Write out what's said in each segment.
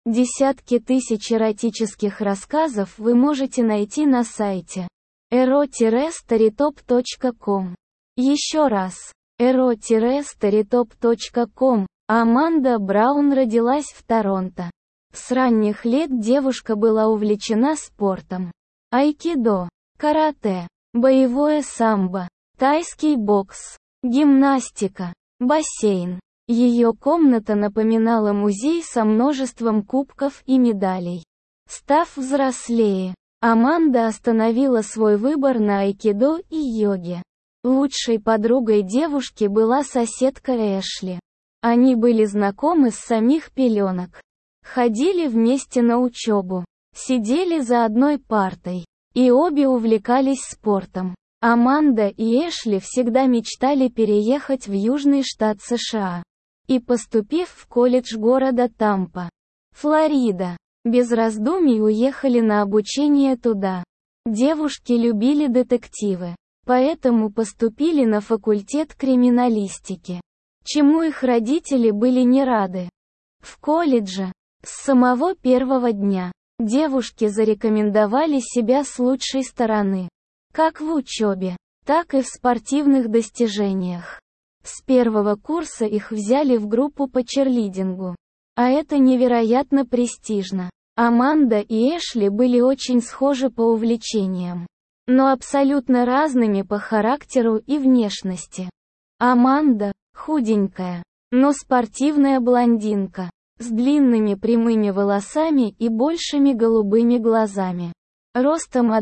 Десятки тысяч эротических рассказов вы можете найти на сайте ero-storytop.com. Еще раз, ero-storytop.com. Аманда Браун родилась в Торонто. С ранних лет девушка была увлечена спортом. Айкидо, карате, боевое самбо, тайский бокс, гимнастика, бассейн. Ее комната напоминала музей со множеством кубков и медалей. Став взрослее, Аманда остановила свой выбор на айкидо и йоге. Лучшей подругой девушки была соседка Эшли. Они были знакомы с самих пеленок. Ходили вместе на учебу. Сидели за одной партой. И обе увлекались спортом. Аманда и Эшли всегда мечтали переехать в Южный штат США. И поступив в колледж города Тампа, Флорида, без раздумий уехали на обучение туда. Девушки любили детективы. Поэтому поступили на факультет криминалистики. Чему их родители были не рады. В колледже, с самого первого дня, девушки зарекомендовали себя с лучшей стороны. Как в учебе, так и в спортивных достижениях. С первого курса их взяли в группу по черлидингу. А это невероятно престижно. Аманда и Эшли были очень схожи по увлечениям, но абсолютно разными по характеру и внешности. Аманда – худенькая, но спортивная блондинка, с длинными прямыми волосами и большими голубыми глазами. Ростом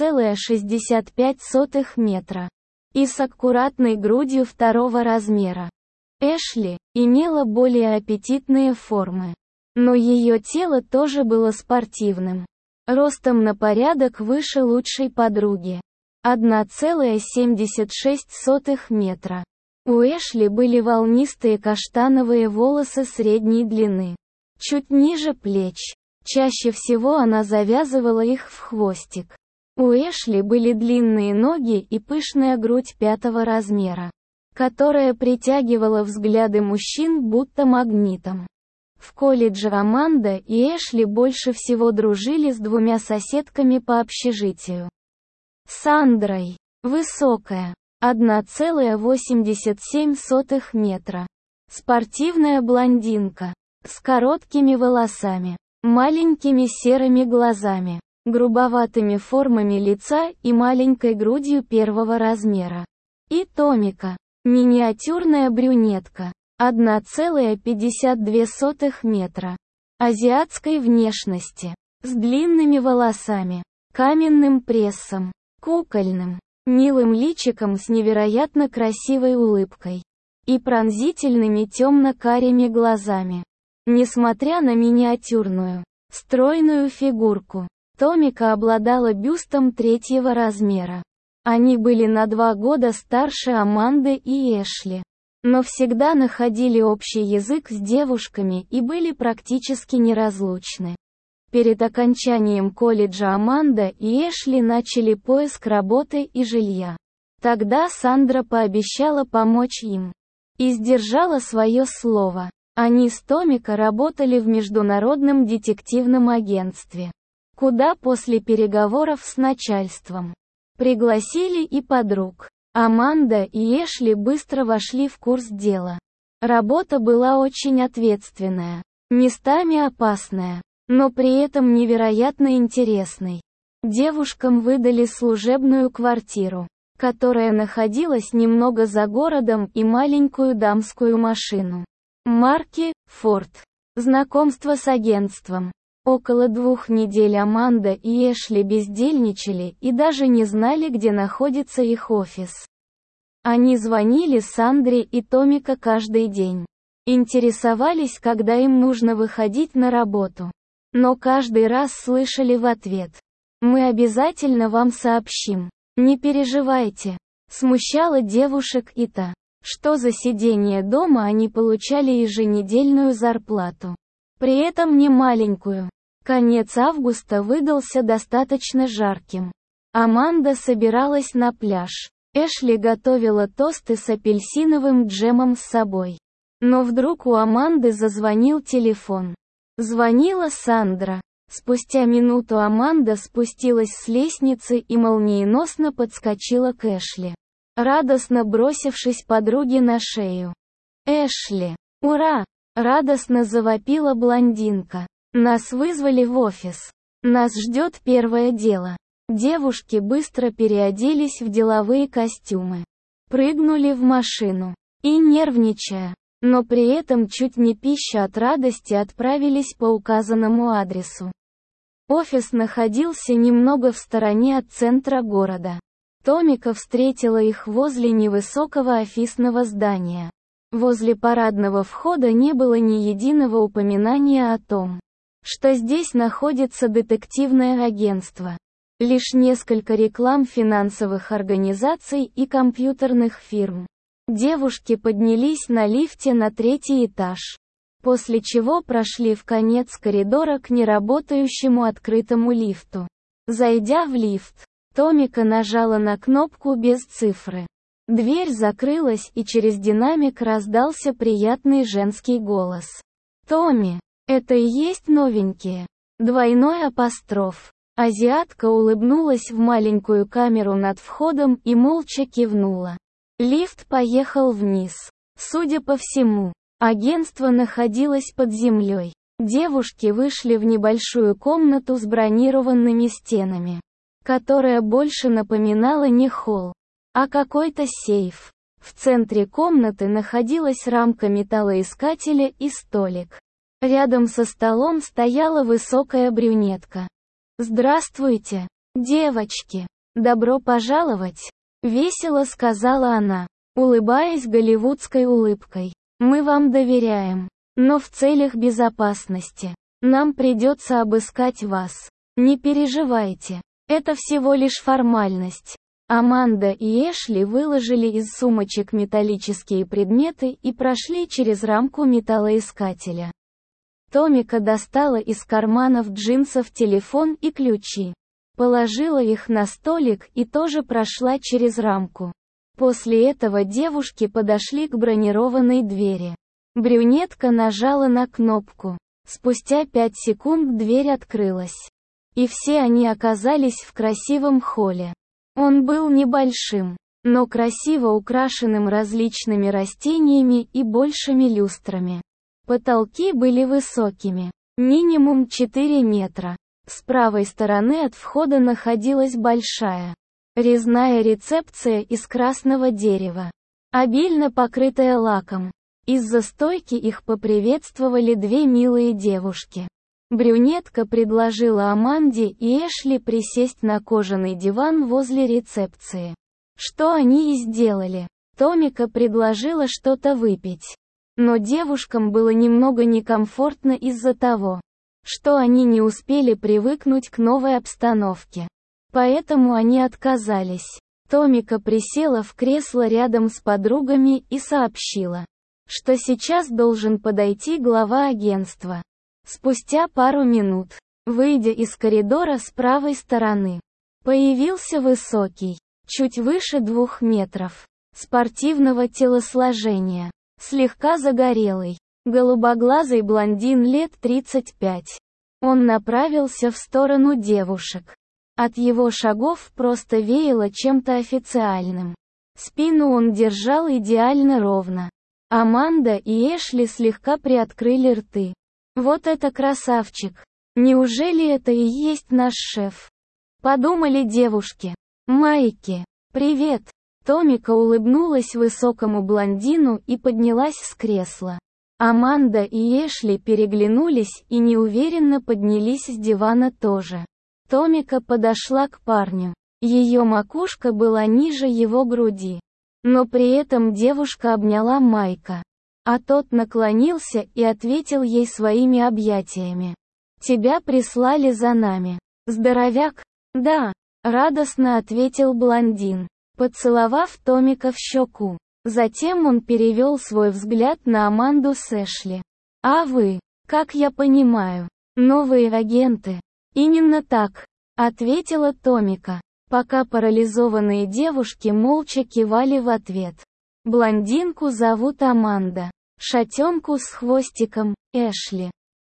1,65 метра. И с аккуратной грудью второго размера. Эшли имела более аппетитные формы. Но ее тело тоже было спортивным. Ростом на порядок выше лучшей подруги. 1,76 метра. У Эшли были волнистые каштановые волосы средней длины. Чуть ниже плеч. Чаще всего она завязывала их в хвостик. У Эшли были длинные ноги и пышная грудь 5-го размера, которая притягивала взгляды мужчин будто магнитом. В колледже Аманда и Эшли больше всего дружили с двумя соседками по общежитию. Сандрой, высокая, 1,87 метра. Спортивная блондинка, с короткими волосами, маленькими серыми глазами, грубоватыми формами лица и маленькой грудью 1-го размера. И Томика, миниатюрная брюнетка, 1,52 метра. Азиатской внешности, с длинными волосами, каменным прессом, кукольным, милым личиком с невероятно красивой улыбкой и пронзительными темно-карими глазами. Несмотря на миниатюрную, стройную фигурку, Томика обладала бюстом 3-го размера. Они были на 2 года старше Аманды и Эшли, но всегда находили общий язык с девушками и были практически неразлучны. Перед окончанием колледжа Аманда и Эшли начали поиск работы и жилья. Тогда Сандра пообещала помочь им. И сдержала свое слово. Они с Томика работали в международном детективном агентстве, куда после переговоров с начальством пригласили и подруг. Аманда и Эшли быстро вошли в курс дела. Работа была очень ответственная, местами опасная, но при этом невероятно интересной. Девушкам выдали служебную квартиру, которая находилась немного за городом, и маленькую дамскую машину марки Ford. Знакомство с агентством. Около 2 недель Аманда и Эшли бездельничали и даже не знали, где находится их офис. Они звонили Сандре и Томика каждый день. Интересовались, когда им нужно выходить на работу. Но каждый раз слышали в ответ: «Мы обязательно вам сообщим. Не переживайте». Смущало девушек и то, что за сидение дома они получали еженедельную зарплату. При этом не маленькую. Конец августа выдался достаточно жарким. Аманда собиралась на пляж. Эшли готовила тосты с апельсиновым джемом с собой. Но вдруг у Аманды зазвонил телефон. Звонила Сандра. Спустя минуту Аманда спустилась с лестницы и молниеносно подскочила к Эшли, радостно бросившись подруге на шею. «Эшли! Ура!» — радостно завопила блондинка. «Нас вызвали в офис. Нас ждет первое дело». Девушки быстро переоделись в деловые костюмы, прыгнули в машину и, нервничая, но при этом чуть не пища от радости, отправились по указанному адресу. Офис находился немного в стороне от центра города. Томика встретила их возле невысокого офисного здания. Возле парадного входа не было ни единого упоминания о том, что здесь находится детективное агентство. Лишь несколько реклам финансовых организаций и компьютерных фирм. Девушки поднялись на лифте на 3-й этаж, после чего прошли в конец коридора к неработающему открытому лифту. Зайдя в лифт, Томика нажала на кнопку без цифры. Дверь закрылась, и через динамик раздался приятный женский голос. «Томми, это и есть новенькие?» Двойной апостроф. Азиатка улыбнулась в маленькую камеру над входом и молча кивнула. Лифт поехал вниз. Судя по всему, агентство находилось под землей. Девушки вышли в небольшую комнату с бронированными стенами, которая больше напоминала не холл, а какой-то сейф. В центре комнаты находилась рамка металлоискателя и столик. Рядом со столом стояла высокая брюнетка. «Здравствуйте, девочки! Добро пожаловать!» — весело сказала она, улыбаясь голливудской улыбкой. «Мы вам доверяем, но в целях безопасности нам придется обыскать вас. Не переживайте, это всего лишь формальность». Аманда и Эшли выложили из сумочек металлические предметы и прошли через рамку металлоискателя. Томика достала из карманов джинсов телефон и ключи, положила их на столик и тоже прошла через рамку. После этого девушки подошли к бронированной двери. Брюнетка нажала на кнопку. Спустя 5 секунд дверь открылась. И все они оказались в красивом холле. Он был небольшим, но красиво украшенным различными растениями и большими люстрами. Потолки были высокими, минимум 4 метра. С правой стороны от входа находилась большая, резная рецепция из красного дерева, обильно покрытая лаком. Из-за стойки их поприветствовали 2 милые девушки. Брюнетка предложила Аманде и Эшли присесть на кожаный диван возле рецепции. Что они и сделали. Томика предложила что-то выпить. Но девушкам было немного некомфортно из-за того, что они не успели привыкнуть к новой обстановке. Поэтому они отказались. Томика присела в кресло рядом с подругами и сообщила, что сейчас должен подойти глава агентства. Спустя пару минут, выйдя из коридора с правой стороны, появился высокий, чуть выше 2 метров, спортивного телосложения, слегка загорелый, голубоглазый блондин лет 35. Он направился в сторону девушек. От его шагов просто веяло чем-то официальным. Спину он держал идеально ровно. Аманда и Эшли слегка приоткрыли рты. «Вот это красавчик! Неужели это и есть наш шеф?» Подумали девушки. «Майки, привет!» Томика улыбнулась высокому блондину и поднялась с кресла. Аманда и Эшли переглянулись и неуверенно поднялись с дивана тоже. Томика подошла к парню. Ее макушка была ниже его груди. Но при этом девушка обняла Майка. А тот наклонился и ответил ей своими объятиями. «Тебя прислали за нами. Здоровяк?» «Да», — радостно ответил блондин, поцеловав Томика в щеку. Затем он перевел свой взгляд на Аманду с Эшли. «А вы, как я понимаю, новые агенты?» «Именно так», — ответила Томика, пока парализованные девушки молча кивали в ответ. Блондинку зовут Аманда, шатенку с хвостиком — Эшли.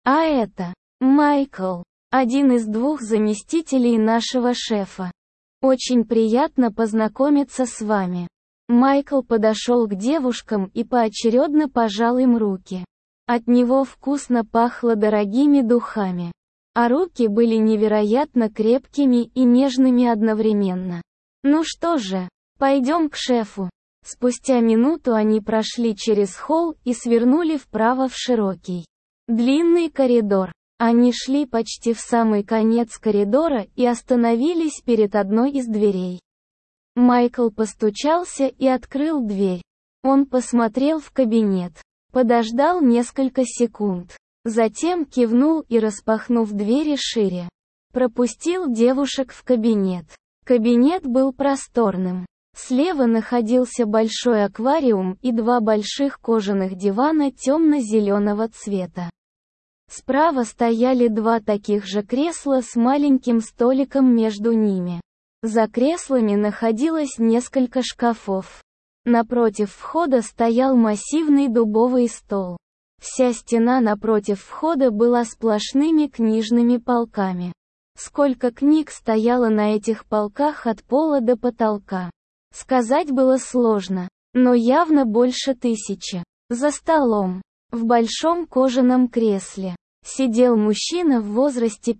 А это Майкл, один из двух заместителей нашего шефа. Очень приятно познакомиться с вами. Майкл подошел к девушкам и поочередно пожал им руки. От него вкусно пахло дорогими духами. А руки были невероятно крепкими и нежными одновременно. Ну что же, пойдем к шефу. Спустя минуту они прошли через холл и свернули вправо в широкий, длинный коридор. Они шли почти в самый конец коридора и остановились перед одной из дверей. Майкл постучался и открыл дверь. Он посмотрел в кабинет. Подождал несколько секунд. Затем кивнул и, распахнув двери шире, пропустил девушек в кабинет. Кабинет был просторным. Слева находился большой аквариум и два больших кожаных дивана темно-зеленого цвета. Справа стояли два таких же кресла с маленьким столиком между ними. За креслами находилось несколько шкафов. Напротив входа стоял массивный дубовый стол. Вся стена напротив входа была сплошными книжными полками. Сколько книг стояло на этих полках от пола до потолка, сказать было сложно, но явно больше 1000. За столом, в большом кожаном кресле, сидел мужчина в возрасте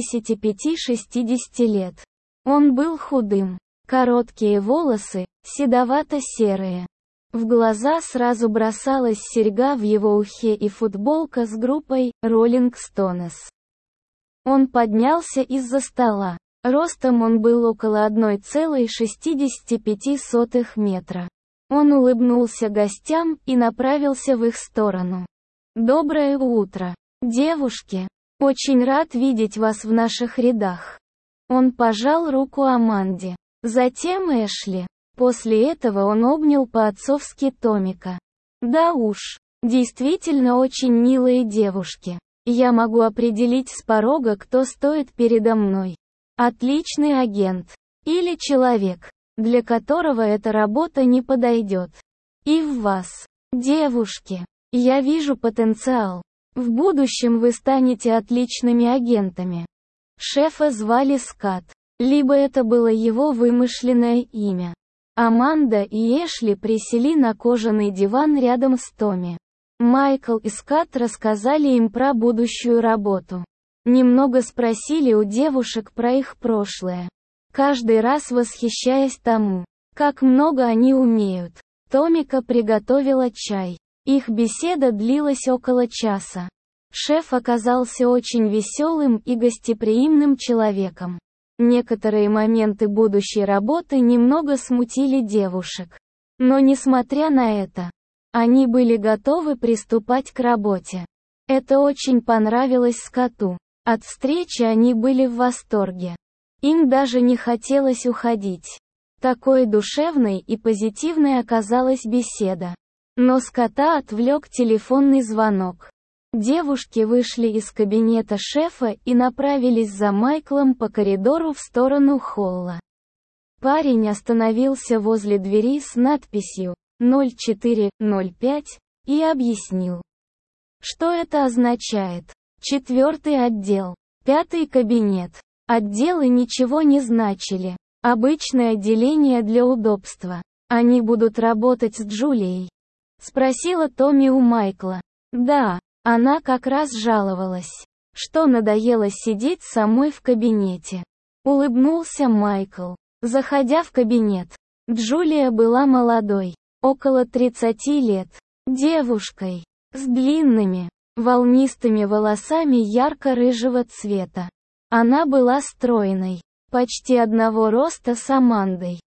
55-60 лет. Он был худым, короткие волосы, седовато-серые. В глаза сразу бросалась серьга в его ухе и футболка с группой Rolling Stones. Он поднялся из-за стола. Ростом он был около 1,65 метра. Он улыбнулся гостям и направился в их сторону. «Доброе утро, девушки! Очень рад видеть вас в наших рядах». Он пожал руку Аманде. Затем Эшли. После этого он обнял по-отцовски Томика. «Да уж, действительно очень милые девушки. Я могу определить с порога, кто стоит передо мной. Отличный агент. Или человек, для которого эта работа не подойдет. И в вас, девушки, я вижу потенциал. В будущем вы станете отличными агентами». Шефа звали Скат. Либо это было его вымышленное имя. Аманда и Эшли присели на кожаный диван рядом с Томми. Майкл и Скат рассказали им про будущую работу. Немного спросили у девушек про их прошлое. Каждый раз восхищаясь тому, как много они умеют. Томика приготовила чай. Их беседа длилась около часа. Шеф оказался очень веселым и гостеприимным человеком. Некоторые моменты будущей работы немного смутили девушек. Но несмотря на это, они были готовы приступать к работе. Это очень понравилось Скоту. От встречи они были в восторге. Им даже не хотелось уходить. Такой душевной и позитивной оказалась беседа. Но Скота отвлек телефонный звонок. Девушки вышли из кабинета шефа и направились за Майклом по коридору в сторону холла. Парень остановился возле двери с надписью 0405 и объяснил, что это означает. 4-й отдел, 5-й кабинет. Отделы ничего не значили. Обычное отделение для удобства. Они будут работать с Джулией? Спросила Томми у Майкла. Да. Она как раз жаловалась, что надоело сидеть самой в кабинете. Улыбнулся Майкл, заходя в кабинет. Джулия была молодой, около 30 лет, девушкой, с длинными, волнистыми волосами ярко-рыжего цвета. Она была стройной, почти одного роста с Амандой.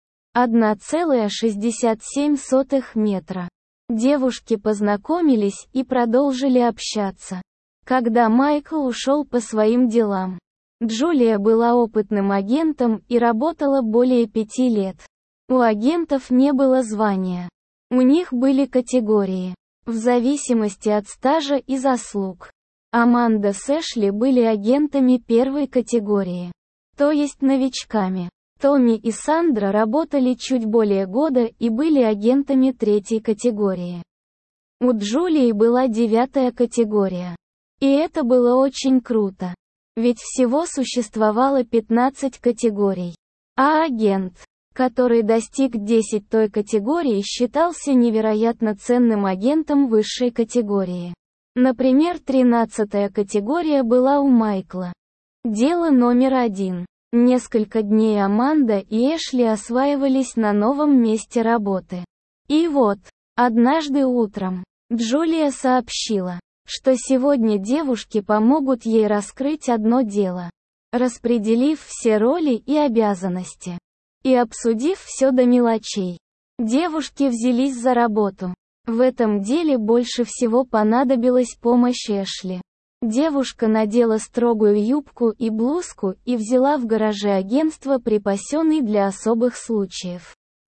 1,67 метра. Девушки познакомились и продолжили общаться. Когда Майкл ушел по своим делам, Джулия была опытным агентом и работала более 5 лет. У агентов не было звания. У них были категории, в зависимости от стажа и заслуг. Аманда с Эшли были агентами первой категории, то есть новичками. Томми и Сандра работали чуть более года и были агентами 3-й категории. У Джулии была 9-я категория. И это было очень круто. Ведь всего существовало 15 категорий. А агент, который достиг 10 той категории, считался невероятно ценным агентом высшей категории. Например, 13-я категория была у Майкла. Дело номер 1. Несколько дней Аманда и Эшли осваивались на новом месте работы. И вот, однажды утром, Джулия сообщила, что сегодня девушки помогут ей раскрыть одно дело, распределив все роли и обязанности. И обсудив все до мелочей, девушки взялись за работу. В этом деле больше всего понадобилась помощь Эшли. Девушка надела строгую юбку и блузку и взяла в гараже агентства припасенный для особых случаев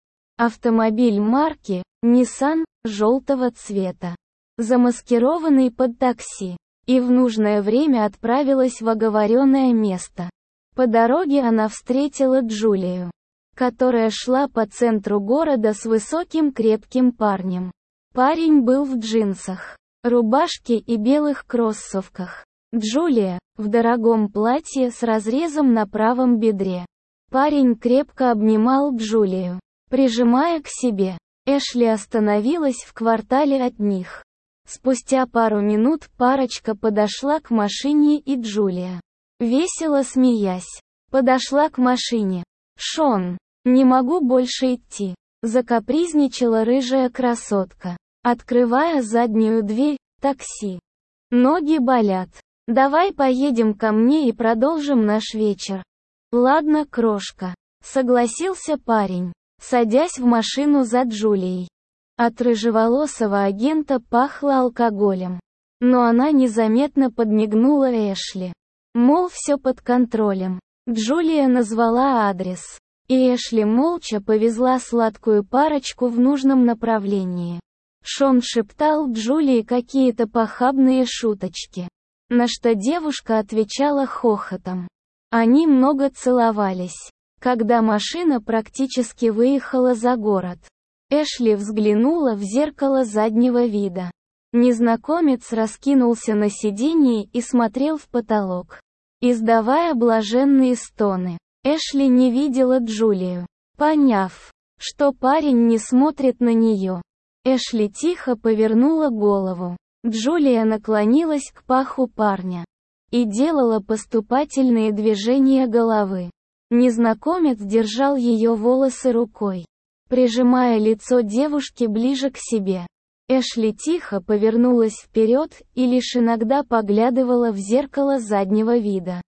автомобиль марки Nissan желтого цвета, замаскированный под такси, и в нужное время отправилась в оговоренное место. По дороге она встретила Джулию, которая шла по центру города с высоким крепким парнем. Парень был в джинсах, рубашке и белых кроссовках. Джулия, в дорогом платье с разрезом на правом бедре. Парень крепко обнимал Джулию, прижимая к себе. Эшли остановилась в квартале от них. Спустя пару минут парочка подошла к машине, и Джулия, весело смеясь, подошла к машине. «Шон, не могу больше идти», — закапризничала рыжая красотка, открывая заднюю дверь такси. «Ноги болят. Давай поедем ко мне и продолжим наш вечер». «Ладно, крошка», — согласился парень, садясь в машину за Джулией. От рыжеволосого агента пахло алкоголем. Но она незаметно подмигнула Эшли. Мол, все под контролем. Джулия назвала адрес. И Эшли молча повезла сладкую парочку в нужном направлении. Шон шептал Джулии какие-то похабные шуточки, на что девушка отвечала хохотом. Они много целовались. Когда машина практически выехала за город, Эшли взглянула в зеркало заднего вида. Незнакомец раскинулся на сиденье и смотрел в потолок, издавая блаженные стоны. Эшли не видела Джулию. Поняв, что парень не смотрит на нее, Эшли тихо повернула голову. Джулия наклонилась к паху парня и делала поступательные движения головы. Незнакомец держал ее волосы рукой, прижимая лицо девушки ближе к себе. Эшли тихо повернулась вперед и лишь иногда поглядывала в зеркало заднего вида.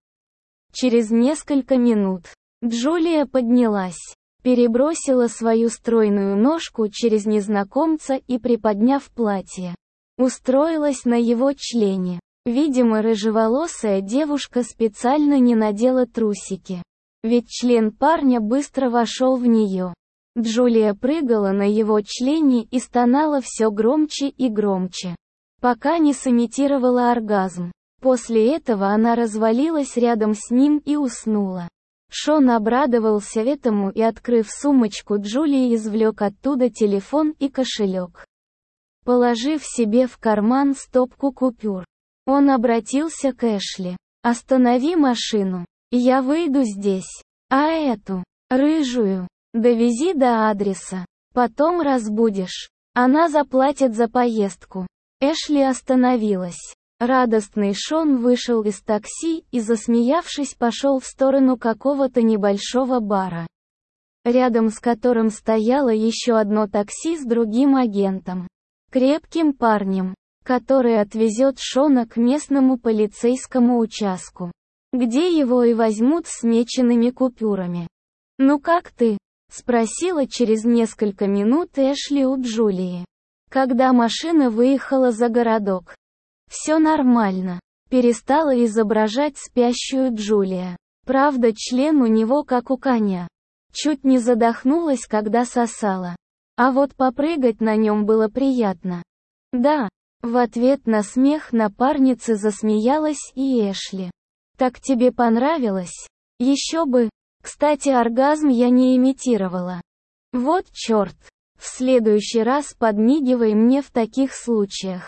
Через несколько минут Джулия поднялась, перебросила свою стройную ножку через незнакомца и, приподняв платье, устроилась на его члене. Видимо, рыжеволосая девушка специально не надела трусики, ведь член парня быстро вошел в нее. Джулия прыгала на его члене и стонала все громче и громче, пока не сымитировала оргазм. После этого она развалилась рядом с ним и уснула. Шон обрадовался этому и, открыв сумочку Джулии, извлек оттуда телефон и кошелек. Положив себе в карман стопку купюр, он обратился к Эшли. «Останови машину. Я выйду здесь. А эту, рыжую, довези до адреса. Потом разбудишь. Она заплатит за поездку». Эшли остановилась. Радостный Шон вышел из такси и, засмеявшись, пошел в сторону какого-то небольшого бара, рядом с которым стояло еще одно такси с другим агентом, крепким парнем, который отвезет Шона к местному полицейскому участку, где его и возьмут с меченными купюрами. «Ну как ты?» — спросила через несколько минут Эшли у Джулии, когда машина выехала за городок. «Все нормально», — перестала изображать спящую Джулия. Правда, член у него как у коня. Чуть не задохнулась, когда сосала. А вот попрыгать на нем было приятно. «Да», — в ответ на смех напарницы засмеялась и Эшли. «Так тебе понравилось?» «Еще бы. Кстати, оргазм я не имитировала». «Вот черт. В следующий раз подмигивай мне в таких случаях».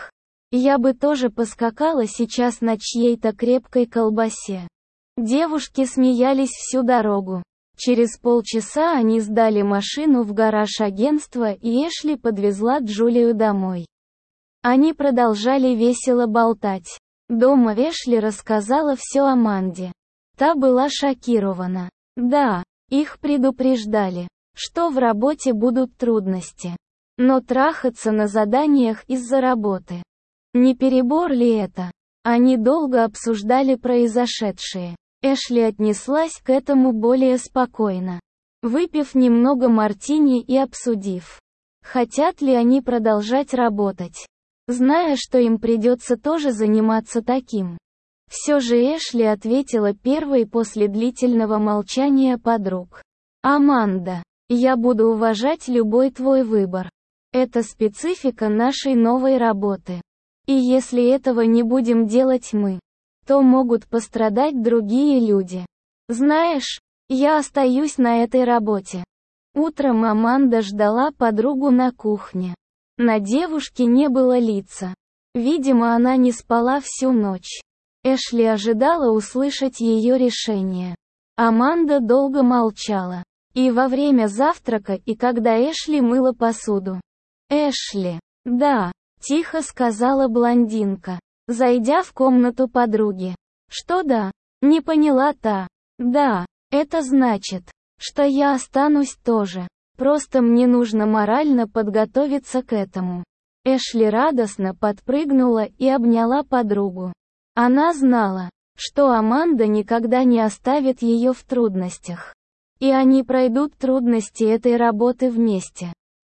Я бы тоже поскакала сейчас на чьей-то крепкой колбасе. Девушки смеялись всю дорогу. Через полчаса они сдали машину в гараж агентства, и Эшли подвезла Джулию домой. Они продолжали весело болтать. Дома Эшли рассказала все Аманде. Та была шокирована. Да, их предупреждали, что в работе будут трудности. Но трахаться на заданиях из-за работы. Не перебор ли это? Они долго обсуждали произошедшее. Эшли отнеслась к этому более спокойно. Выпив немного мартини и обсудив, хотят ли они продолжать работать, зная, что им придется тоже заниматься таким. Все же Эшли ответила первой после длительного молчания подруг. «Аманда, я буду уважать любой твой выбор. Это специфика нашей новой работы. И если этого не будем делать мы, то могут пострадать другие люди. Знаешь, я остаюсь на этой работе». Утром Аманда ждала подругу на кухне. На девушке не было лица. Видимо, она не спала всю ночь. Эшли ожидала услышать ее решение. Аманда долго молчала. И во время завтрака, и когда Эшли мыла посуду. «Эшли». «Да», — тихо сказала блондинка, зайдя в комнату подруги. «Что да?» — не поняла та. «Да, это значит, что я останусь тоже. Просто мне нужно морально подготовиться к этому». Эшли радостно подпрыгнула и обняла подругу. Она знала, что Аманда никогда не оставит ее в трудностях. И они пройдут трудности этой работы вместе.